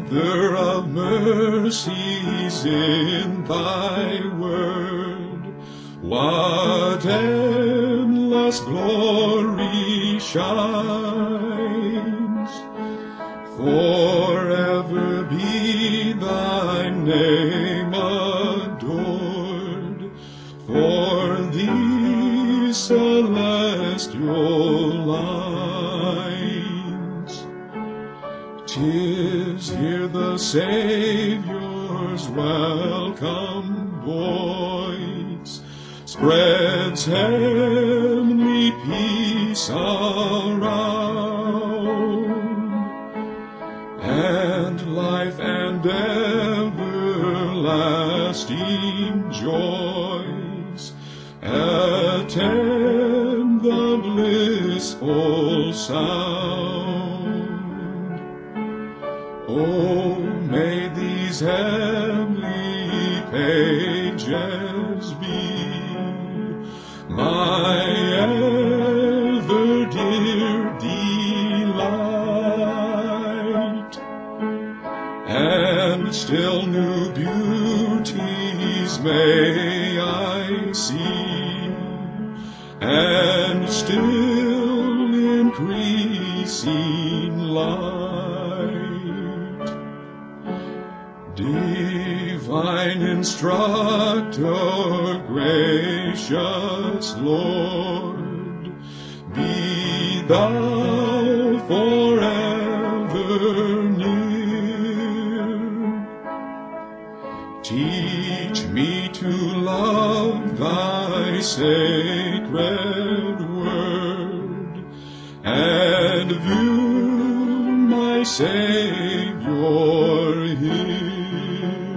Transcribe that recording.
There are mercies in thy word. What endless glory shines! Forever be thy name adored, for these celestial lines. 'Tis here the Saviour's welcome voice spreads heavenly peace around, and life and everlasting joys attend the blissful sound. Oh, may these heavenly pages be my ever dear delight, and still new beauties may I see, and still increasing light. Divine Instructor, gracious Lord, be thou forever near. Teach me to love thy sacred word, and view my Savior here.